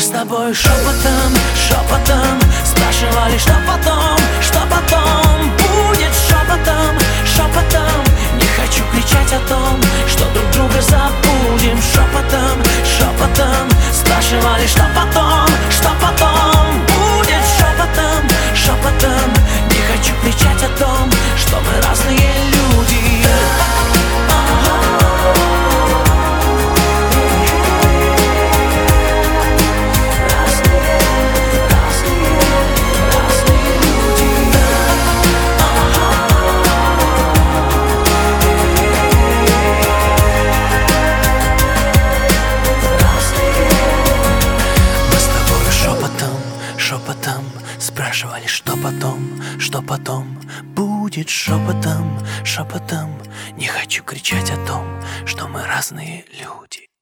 с тобой шепотом, шепотом спрашивали, что потом будет. Шепотом, шепотом, не хочу кричать о том, что друг друга забудем. Шепотом, шепотом спрашивали, что потом будет. Шепотом, шепотом, не хочу кричать о том, что мы разные люди. Шепотом спрашивали, что потом будет. Шепотом, шепотом, не хочу кричать о том, что мы разные люди.